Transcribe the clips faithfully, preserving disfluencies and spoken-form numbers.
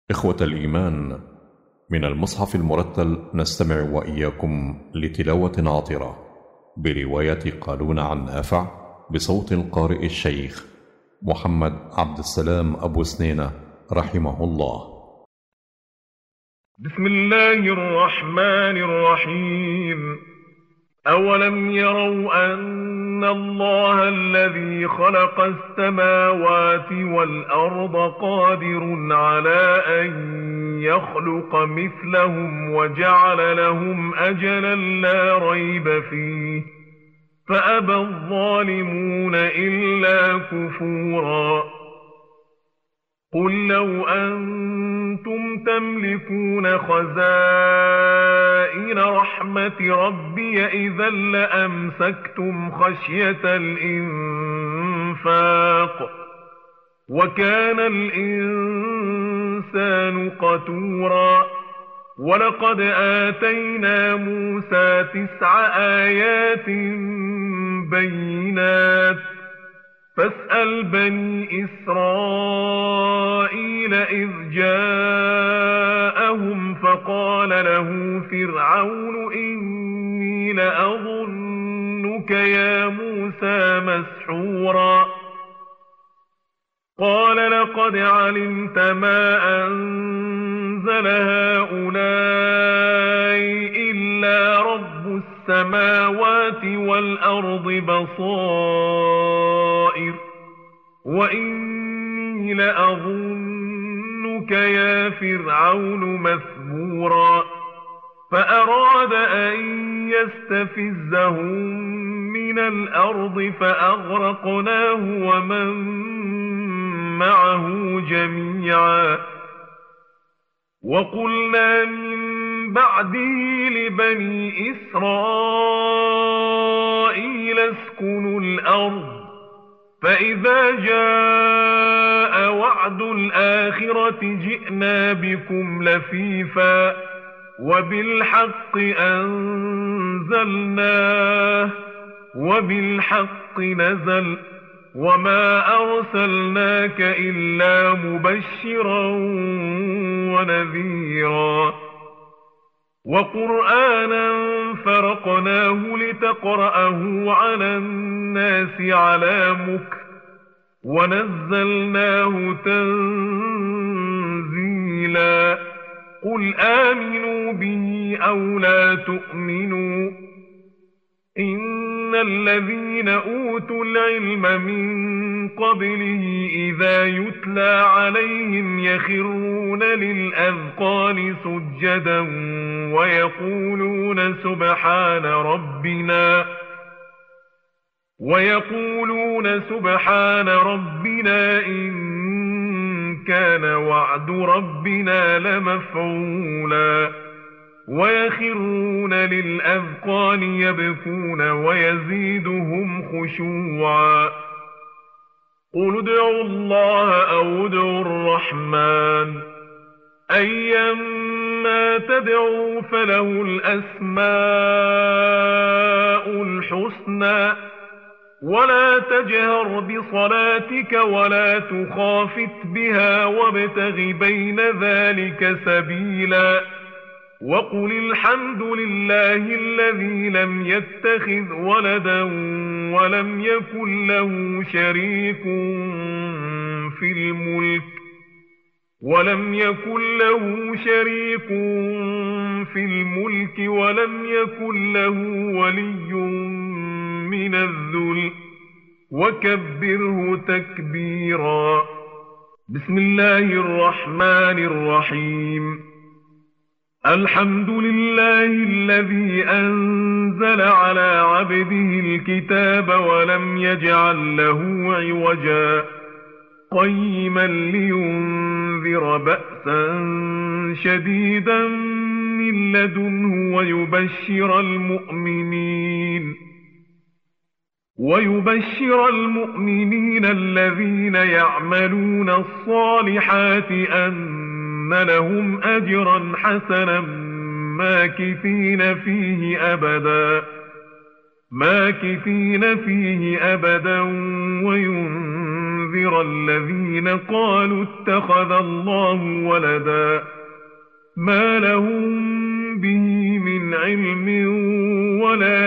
إخوة الإيمان، من المصحف المرتل نستمع وإياكم لتلاوة عطرة برواية قالون عن نافع بصوت القارئ الشيخ محمد عبد السلام أبو سنينة رحمه الله. بسم الله الرحمن الرحيم. أولم يروا أن الله الذي خلق السماوات والأرض قادر على أن يخلق مثلهم وجعل لهم أجلا لا ريب فيه فأبى الظالمون إلا كفورا. قل لو أنتم تملكون خزائن رحمة ربي إذا لأمسكتم خشية الإنفاق وكان الإنسان قتورا. ولقد آتينا موسى تسع آيات بينات فاسأل بني إسرائيل إذ جاءهم فقال له فرعون إني لأظنك يا موسى مسحورا. قال لقد علمت ما أنزل هؤلاء إلا رب السماوات والأرض بصائر وإني لأظنك يا فرعون مثبورا. فأراد أن يستفزهم من الأرض فأغرقناه ومن معه جميعا. وقلنا من بعده لبني إسرائيل اسكنوا الأرض فإذا جاء وعد الآخرة جئنا بكم لفيفا وبالحق أنزلناه وبالحق نزل وما أرسلناك إلا مبشرا ونذيرا. وقرآنا فرقناه لتقرأه على الناس على مكث ونزلناه تنزيلا. قل آمنوا به أو لا تؤمنوا إن الذين أوتوا العلم من قبله إذا يتلى عليهم يخرون للأذقان سجدا ويقولون سبحان ربنا ويقولون سبحان ربنا إن كان وعد ربنا لمفعولا. ويخرون للأذقان يبكون ويزيدهم خشوعا. قل ادعوا الله أو ادعوا الرحمن أيما تدعوا فله الأسماء الحسنى ولا تجهر بصلاتك ولا تخافت بها وابتغ بين ذلك سبيلا. وقل الحمد لله الذي لم يتخذ ولدا ولم يكن له شريك في الملك ولم يكن له شريك في الملك ولم يكن له ولي من الذل وكبره تكبيرا. بسم الله الرحمن الرحيم. الحمد لله الذي أنزل على عبده الكتاب ولم يجعل له عوجا قيما لينذر بأسا شديدا من لدنه ويبشر المؤمنين ويبشر المؤمنين الذين يعملون الصالحات أن لهم أجرا حسنا ماكثين فيه أبدا ماكثين فيه أبدا وينذر لينذر الذين قالوا اتخذ الله ولدا ما لهم به من علم ولا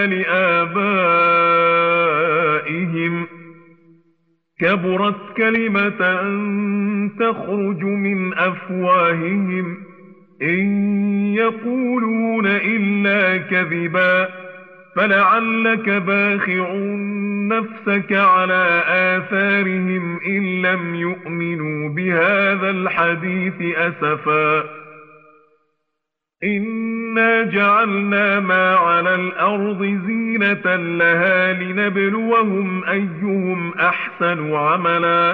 لآبائهم كبرت كلمة تخرج من أفواههم إن يقولون إلا كذبا فلعلك باخع نفسك على آثارهم إن لم يؤمنوا بهذا الحديث أسفا إنا جعلنا ما على الأرض زينة لها لنبلوهم أيهم أحسن عملا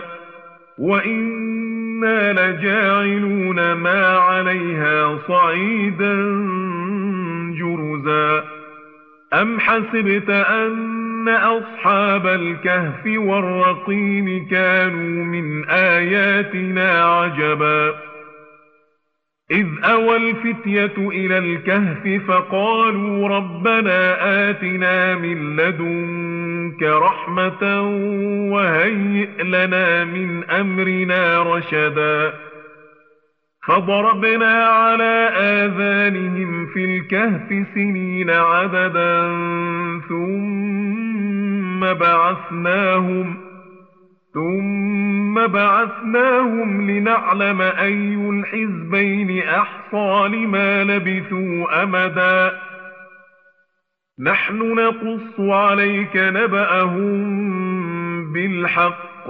وإنا لجاعلون ما عليها صعيدا جرزا أم حسبت أن أصحاب الكهف والرقيم كانوا من آياتنا عجبا إذ أوى الفتية إلى الكهف فقالوا ربنا آتنا من لدنك رحمة وهيئ لنا من أمرنا رشدا فضربنا على آذانهم في الكهف سنين عددا ثم بعثناهم ثم بعثناهم لنعلم أي الحزبين أحصى لما لبثوا أمدا نحن نقص عليك نبأهم بالحق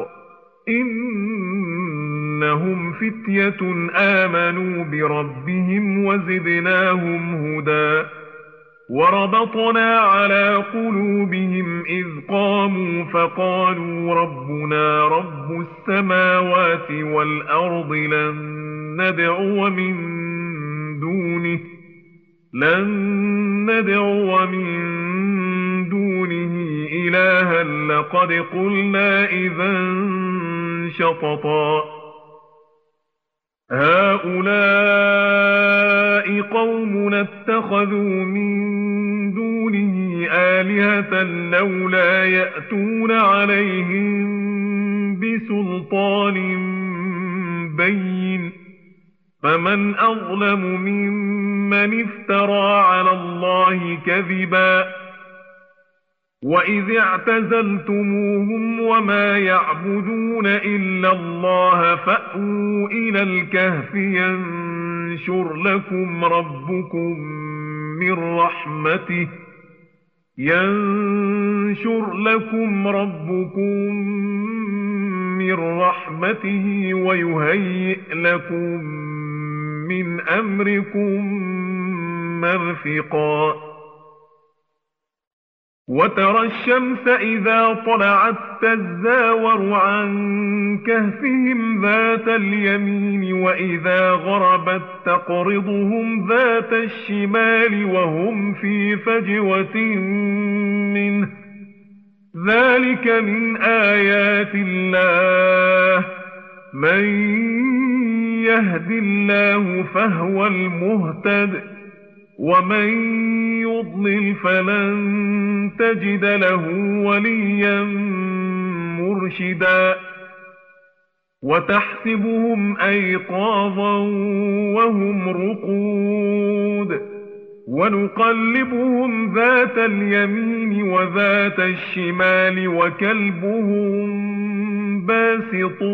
إنهم فتية آمنوا بربهم وزدناهم هدى وربطنا على قلوبهم إذ قاموا فقالوا ربنا رب السماوات والأرض لن ندعو من دونه لن ندعو من دونه إلها لقد قلنا إذا شططا هؤلاء قوم اتخذوا من دونه آلهة لولا يأتون عليهم بسلطان بين فمن أظلم ممن افترى على الله كذبا وإذ اعتزلتموهم وما يعبدون إلا الله فأووا إلى الكهف ينشر لكم ربكم من رحمته ينشر لكم ربكم من رحمته ويهيئ لكم من أمركم مرفقا وترى الشمس إذا طلعت تزاور عن كهفهم ذات اليمين وإذا غربت تقرضهم ذات الشمال وهم في فجوة منه ذلك من آيات الله من يهد الله فهو المهتد ومن يضلل فلن تجد له وليا مرشدا وتحسبهم أيقاظا وهم رقود ونقلبهم ذات اليمين وذات الشمال وكلبهم باسط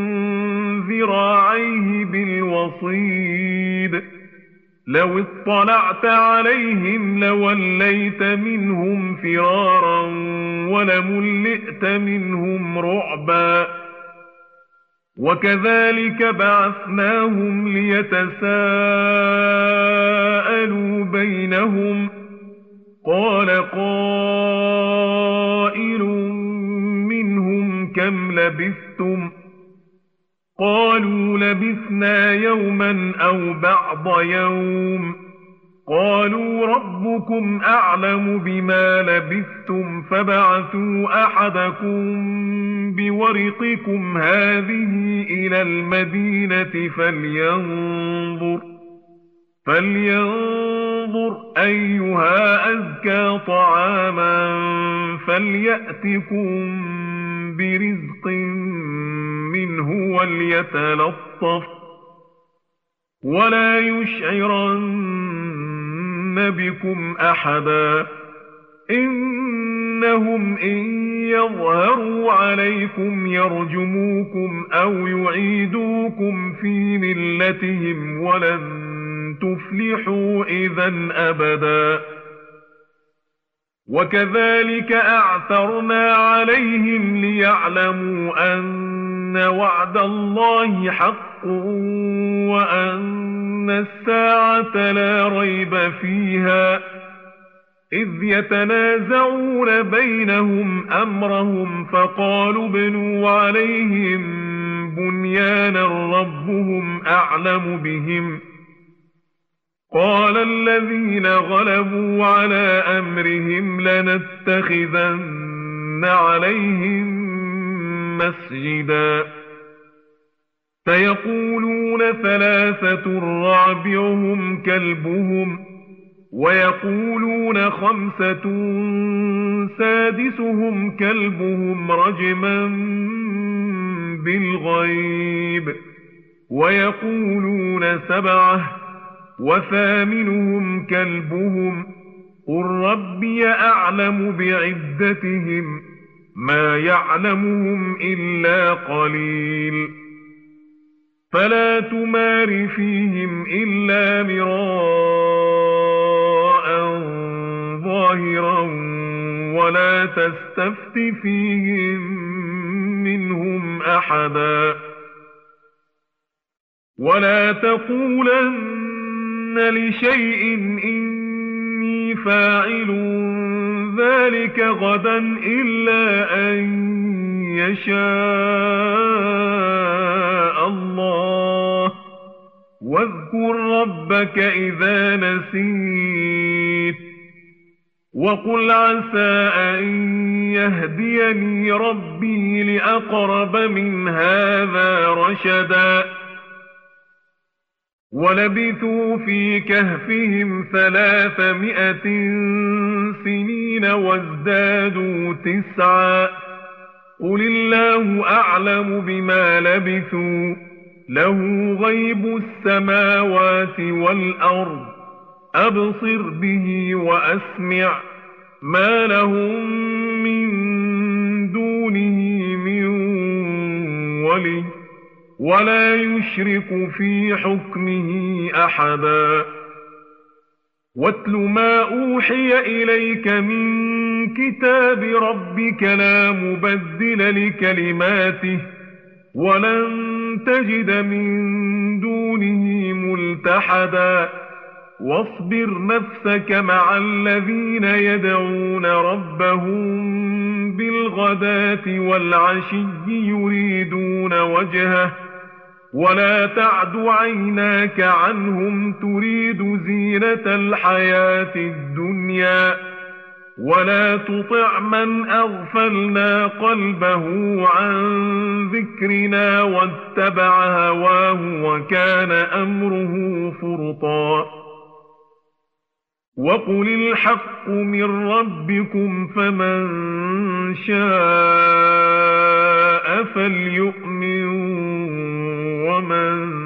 ذراعيه بالوصيد لو اطلعت عليهم لوليت منهم فرارا ولملئت منهم رعبا وكذلك بعثناهم ليتساءلوا بينهم قال قائل منهم كم لبثتم قالوا لبثنا يوما أو بعض يوم قالوا ربكم أعلم بما لبثتم فبعثوا أحدكم بورقكم هذه إلى المدينة فلينظر فلينظر أيها أزكى طعاما فليأتكم برزق منه وليتلطف ولا يشعرن بكم أحدا إنهم إن يظهروا عليكم يرجموكم أو يعيدوكم في ملتهم ولن تفلحوا إذا أبدا وكذلك أعثرنا عليهم ليعلموا أن وعد الله حق وأن الساعة لا ريب فيها إذ يتنازعون بينهم أمرهم فقالوا ابنوا عليهم بنيانا ربهم أعلم بهم قال الذين غلبوا على أمرهم لنتخذن عليهم مسجدا فيقولون ثلاثة رابعهم كلبهم ويقولون خمسة سادسهم كلبهم رجما بالغيب ويقولون سبعة وثامنهم كلبهم قل ربي أعلم بعدتهم ما يعلمهم إلا قليل فلا تمار فيهم إلا مراء ظاهرا ولا تستفت فيهم منهم أحدا ولا تقولن لشيء إني فاعل ذلك غدا إلا أن يشاء الله واذكر ربك إذا نسيت وقل عسى أن يهديني ربي لأقرب من هذا رشدا ولبثوا في كهفهم ثلاثمائة سنين وازدادوا تسعا قل الله أعلم بما لبثوا له غيب السماوات والأرض أبصر به وأسمع ما لهم من دونه من ولي ولا يشرك في حكمه أحدا واتل ما أوحي إليك من كتاب ربك لا مبدل لكلماته ولن تجد من دونه ملتحدا واصبر نفسك مع الذين يدعون ربهم بالغداة والعشي يريدون وجهه ولا تعد عيناك عنهم تريد زينة الحياة الدنيا ولا تطع من أغفلنا قلبه عن ذكرنا واتبع هواه وكان أمره فرطا وقل الحق من ربكم فمن شاء فليؤمن ومن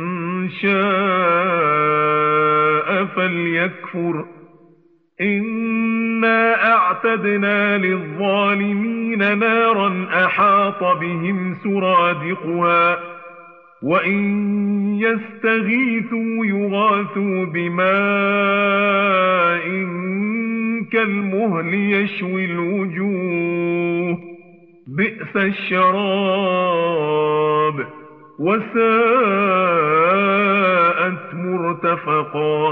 شاء فليكفر إنا أعتدنا للظالمين نارا أحاط بهم سرادقها وإن يستغيثوا يغاثوا بماء كالمهل يشوي الوجوه بئس الشراب وساءت مرتفقا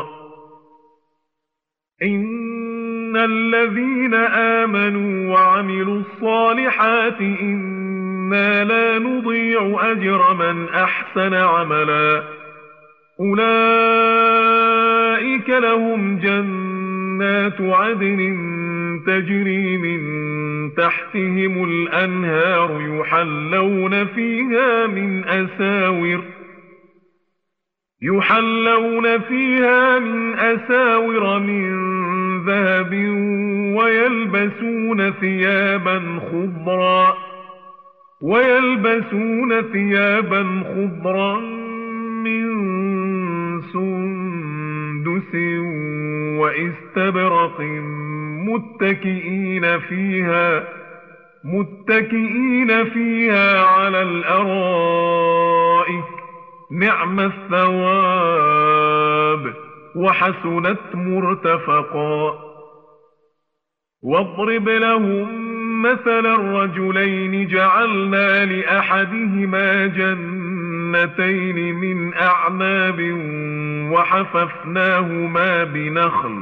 إن الذين آمنوا وعملوا الصالحات إنا لا نضيع أجر من أحسن عملا أولئك لهم جنات عدن تجري من تحتهم الأنهار يحلون فيها من أساور يحلون فيها من أساور من ذهب ويلبسون ثيابا خضرا ويلبسون ثيابا خضرا من سندس واستبرق متكئين فيها متكئين فيها على الأرائك نعم الثواب وحسنت مرتفقا. واضرب لهم مثل الرجلين جعلنا لأحدهما جنتين من أعناب وحففناهما بنخل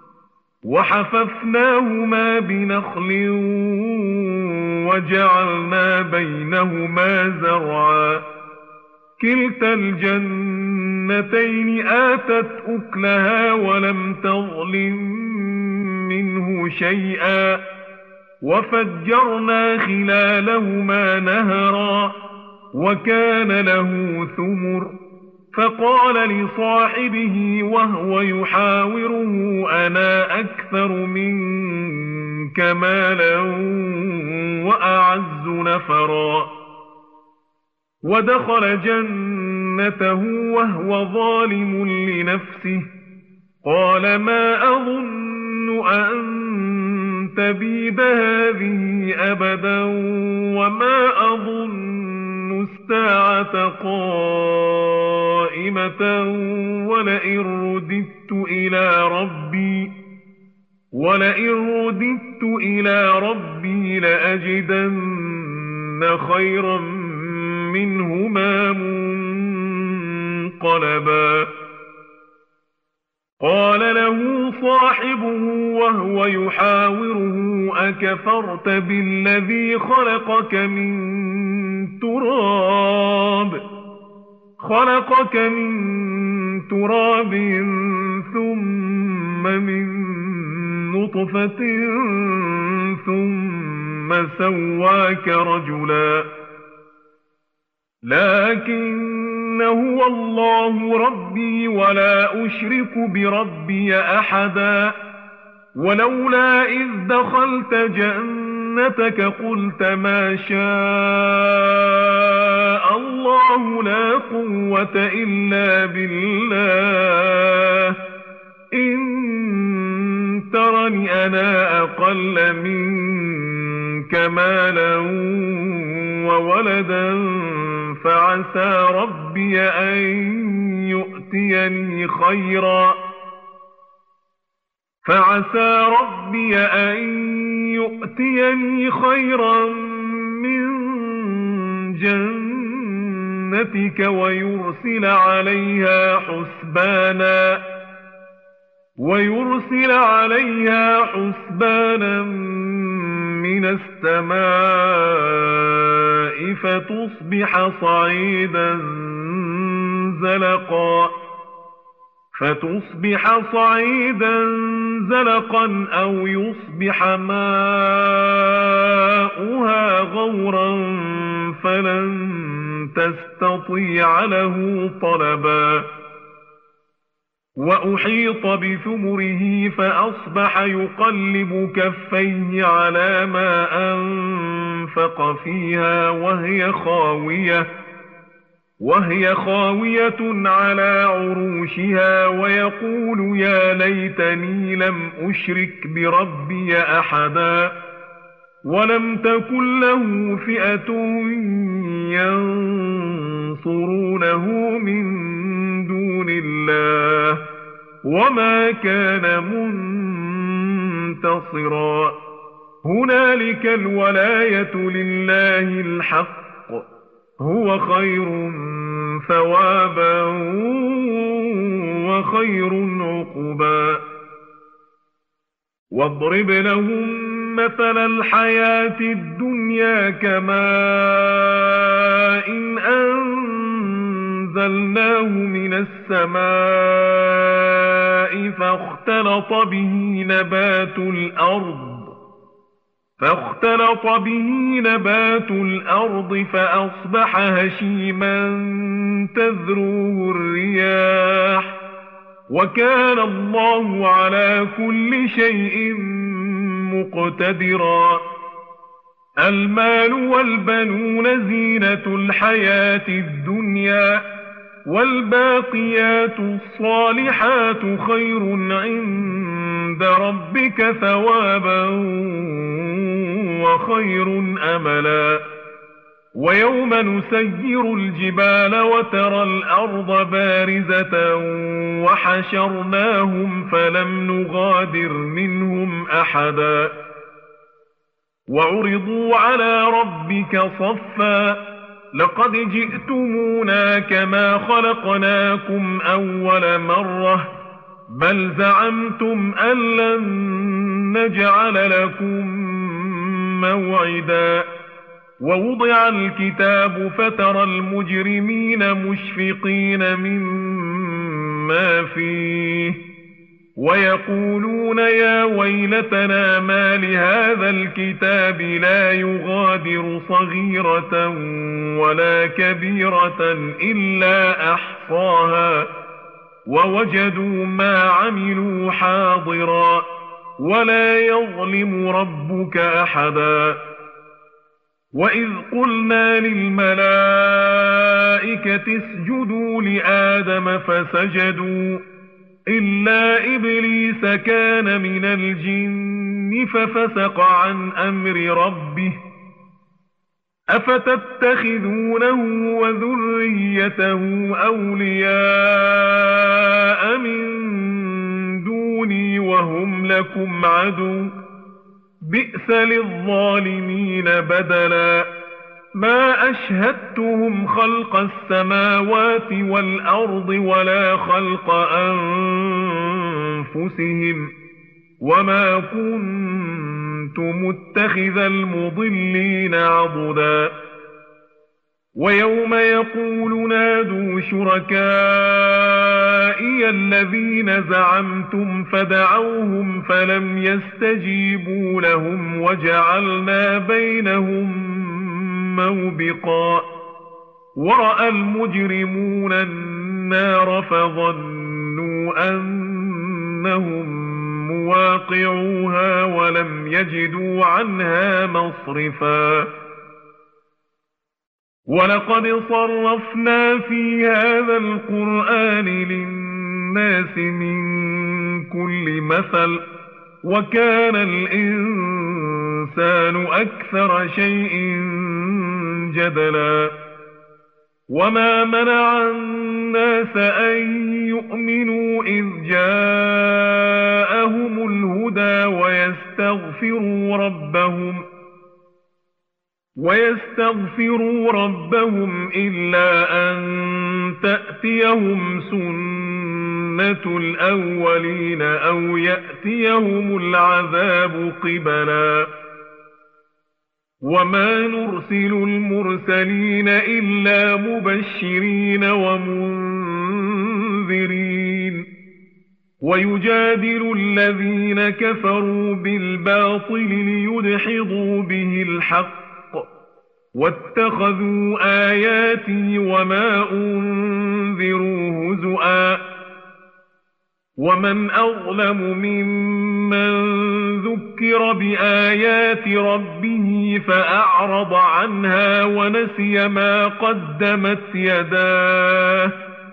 وحففناهما بنخل وجعلنا بينهما زرعا كلتا الجنتين آتت أكلها ولم تظلم منه شيئا وفجرنا خلالهما نهرا وكان له ثمر فقال لصاحبه وهو يحاوره أنا أكثر منك مالا وأعز نفرا. ودخل جنته وهو ظالم لنفسه قال ما أظن أن تبيد هذه أبدا وما أظن الساعة قائمة ولئن رددت إلى ربي ولئن رددت إلى ربي لأجدن خيرا منهما منقلبا. قال له صاحبه وهو يحاوره أكفرت بالذي خلقك من تراب خلقك من تراب ثم من نطفة ثم سواك رجلا لكن هو الله ربي ولا أشرك بربي أحدا. ولولا إذ دخلت جنتك قلت ما شاء الله لا قوة إلا بالله إن ترني أنا أقل منك مالا وولدا فعسى ربي أن يؤتيني خيرا فعسى ربي أن يؤتيني خيرا من جنتك ويرسل عليها حسبانا ويرسل عليها حسبانا من السماء فتصبح صعيدا زلقا فتصبح صعيدا زلقا أو يصبح ماؤها غورا فلن تستطيع له طلبا. وأحيط بثمره فأصبح يقلب كفيه على ما أنفق فيها وهي خاوية وهي خاوية على عروشها ويقول يا ليتني لم أشرك بربي أحدا. ولم تكن له فئة ينصرونه من دون الله وما كان منتصرا. هنالك الولاية لله الحق هو خير ثوابا وخير عقبا. واضرب لهم مثل الحياة الدنيا كماء إن أنزلناه من السماء فاختلط به نبات الأرض فاختلط به نبات الأرض فأصبح هشيما تذروه الرياح وكان الله على كل شيء مقتدرا. المال والبنون زينة الحياة الدنيا، والباقيات الصالحات خير عند ربك ثوابا وخير أملا. ويوم نسير الجبال وترى الأرض بارزة وحشرناهم فلم نغادر منهم أحدا وعرضوا على ربك صفا لقد جئتمونا كما خلقناكم أول مرة بل زعمتم أن لن نجعل لكم موعدا. ووضع الكتاب فترى المجرمين مشفقين مما فيه ويقولون يا ويلتنا ما لهذا الكتاب لا يغادر صغيرة ولا كبيرة إلا أحصاها ووجدوا ما عملوا حاضرا ولا يظلم ربك أحدا. وإذ قلنا للملائكة اسجدوا لآدم فسجدوا إلا إبليس كان من الجن ففسق عن أمر ربه أفتتخذونه وذريته أولياء من دوني وهم لكم عدو بئس للظالمين بدلا. ما أشهدتهم خلق السماوات والأرض ولا خلق أنفسهم وما كنت متخذ المضلين عضدا. ويوم يقول نادوا شركائي الذين زعمتم فدعوهم فلم يستجيبوا لهم وجعلنا بينهم موبقا. ورأى المجرمون النار فظنوا أنهم مواقعوها ولم يجدوا عنها مصرفا. ولقد صرفنا في هذا القرآن للناس من كل مثل وكان الإنسان أكثر شيء جدلا. وما منع الناس أن يؤمنوا إذ جاءهم الهدى ويستغفروا ربهم ويستغفروا ربهم إلا أن تأتيهم سنة الأولين أو يأتيهم العذاب قبلا. وما نرسل المرسلين إلا مبشرين ومنذرين ويجادل الذين كفروا بالباطل ليدحضوا به الحق واتخذوا آياتي وما أنذروا هزؤا. ومن أظلم ممن ذكر بآيات ربه فأعرض عنها ونسي ما قدمت يداه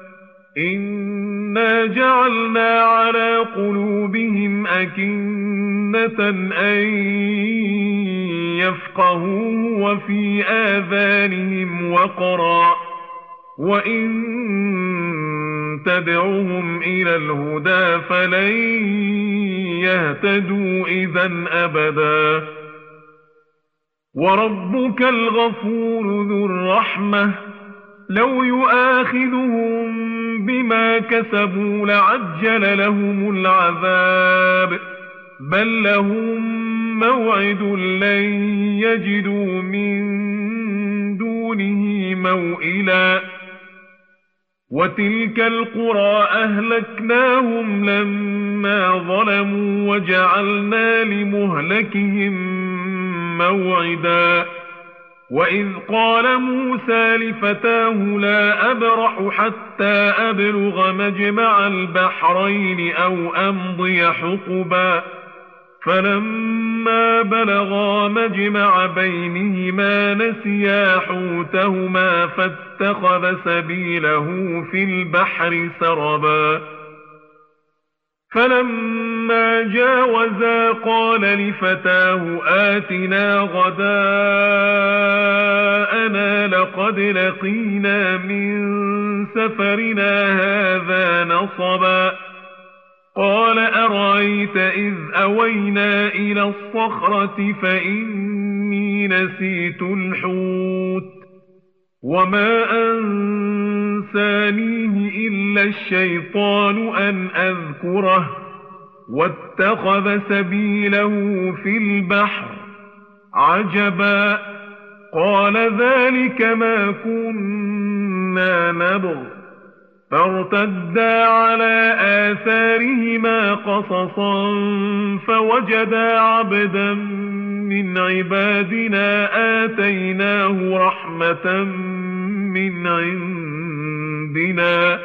إنا جعلنا على قلوبهم أكنة أن يفقهوه وفي آذانهم وقرا وإن تدعوهم إلى الهدى فلن يهتدوا إذا أبدا. وربك الغفور ذو الرحمة لو يؤاخذهم بما كسبوا لعجل لهم العذاب بل لهم موعد لن يجدوا من دونه موئلا. وتلك القرى أهلكناهم لما ظلموا وجعلنا لمهلكهم موعدا. وإذ قال موسى لفتاه لا أبرح حتى أبلغ مجمع البحرين أو أمضي حقبا فلما بلغا مجمع بينهما نسيا حوتهما فاتخذ سبيله في البحر سربا فلما جاوزا قال لفتاه آتنا غداءنا لقد لقينا من سفرنا هذا نصبا قال أرأيت إذ أوينا إلى الصخرة فإني نسيت الحوت وما أنسانيه إلا الشيطان أن أذكره واتخذ سبيله في البحر عجبا قال ذلك ما كنا نبغ فارتدا على آثارهما قصصا فوجدا عبدا من عبادنا آتيناه رحمة من عندنا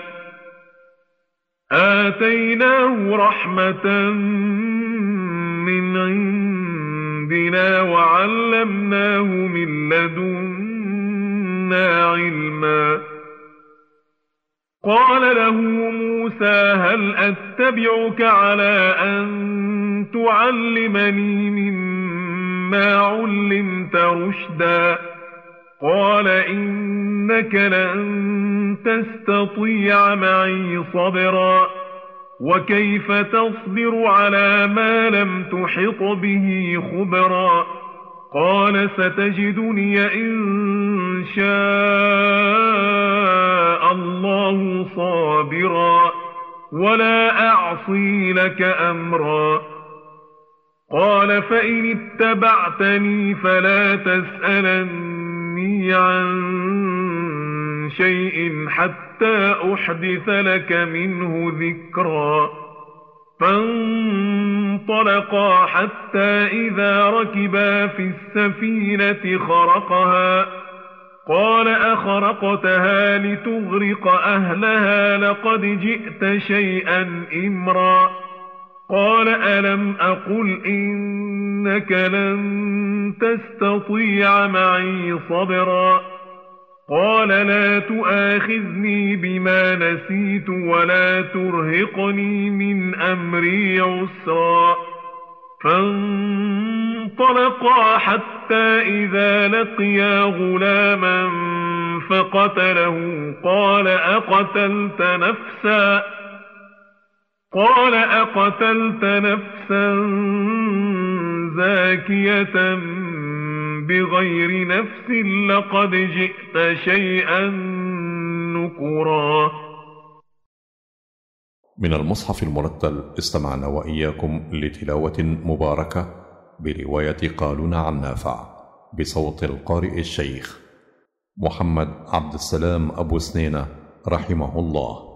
آتيناه رحمة من عندنا وعلمناه من لدنا علما قال له موسى هل أتبعك على أن تعلمني مما علمت رشدا قال إنك لن تستطيع معي صبرا وكيف تصبر على ما لم تحط به خبرا قال ستجدني إن شاء الله صابرا ولا أعصي لك أمرا قال فإن اتبعتني فلا تسألني عن شيء حتى أحدث لك منه ذكرا فانطلقا حتى إذا ركبا في السفينة خرقها قال أخرقتها لتغرق أهلها لقد جئت شيئا إمرا قال ألم أقل إنك لن تستطيع معي صبرا قال لا تؤاخذني بما نسيت ولا ترهقني من أمري عسرا فانطلقا حتى إذا لقيا غلاما فقتله قال أقتلت نفسا قال أقتلت نفسا زاكية بغير نفس لقد جئت شيئا نكرا. من المصحف المرتل استمعنا وإياكم لتلاوة مباركة برواية قالون عن نافع بصوت القارئ الشيخ محمد عبد السلام أبو سنينة رحمه الله.